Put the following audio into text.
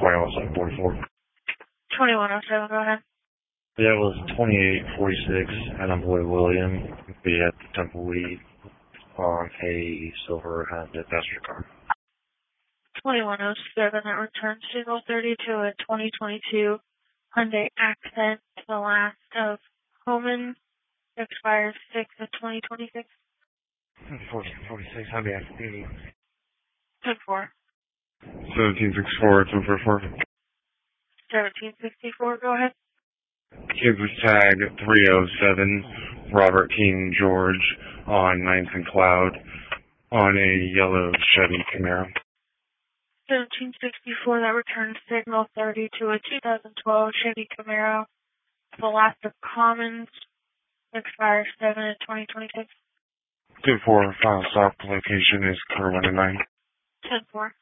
210744. 2107, go ahead. Yeah, it was 2846 Attaboy William. Be at the Tumbleweed on a silver Honda passenger car. 2107, that returns signal 32 at 2022 Hyundai Accent, the last of Homan, expires 6 of 2026. 46 Hyundai Accent. 10-4. 1764, 1044. 1764, go ahead. Kansas tag 307, Robert King George on 9th and Cloud on a yellow Chevy Camaro. 1764, that returns signal 30 to a 2012 Chevy Camaro, the last of Commons, expires 7 of 2026. 2-4, final stop location is Car 109. 10-4.